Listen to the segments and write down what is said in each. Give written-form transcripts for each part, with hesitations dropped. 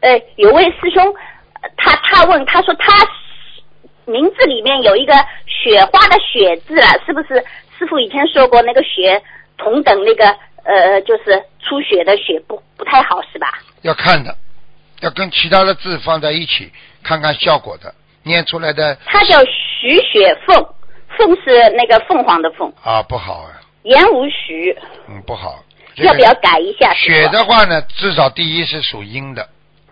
有位师兄，他问，他说他名字里面有一个雪花的雪字了，是不是师父以前说过那个雪同等那个就是出血的血不太好是吧？ 要看的，要跟其他的字放在一起看看效果的，念出来的。 它叫徐雪凤，凤是那个凤凰的凤啊，不好啊。 言无徐。 不好。 要不要改一下？ 雪的话呢，至少第一是属阴的。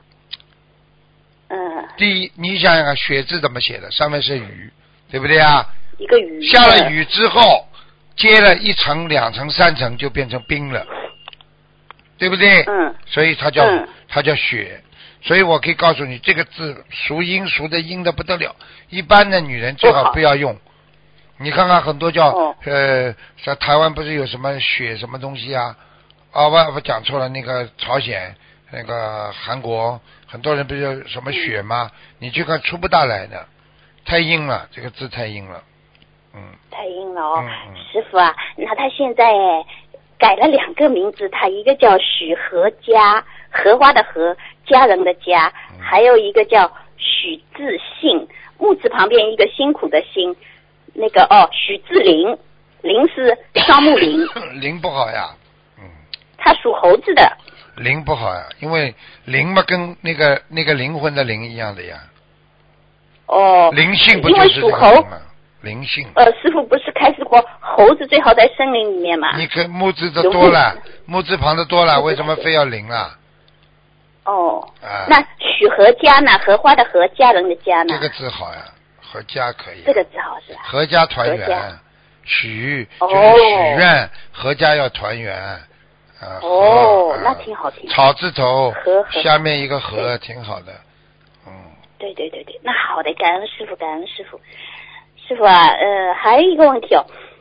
第一，你想想看，雪字怎么写的？上面是雨，对不对啊？ 一个雨。 下了雨之后，接了一层、2层、3层，就变成冰了，对不对？所以它叫雪。所以我可以告诉你，这个字属阴，属的阴的不得了。一般的女人最好不要用。你看看很多叫在台湾不是有什么雪什么东西啊？我讲错了，那个朝鲜、那个韩国，很多人不是有什么雪吗？你去看出不大来的，太阴了，这个字太阴了。 太阴了哦。师父啊，那他现在改了2个名字，他一个叫许和家，荷花的荷，家人的家，还有一个叫许自信，木字旁边一个辛苦的辛，那个许自林，林是双木林。 林不好呀。 他属猴子的。 灵不好呀，因为灵嘛跟那个灵魂的灵一样的呀。灵性不就是这个灵吗？灵性。 师父不是开始过猴子最好在森林里面嘛？ 你跟木字的多了，木字旁的多了，为什么非要灵啊？ 那许和家呢？荷花的荷，家人的家呢？ 这个字好呀，和家可以。 这个字好是吧？ 阖家团圆，许就是许愿，阖家要团圆。 那挺好听。 草字头，下面一个禾，挺好的。 对，那好的，感恩师父，感恩师父。师父啊，还有一个问题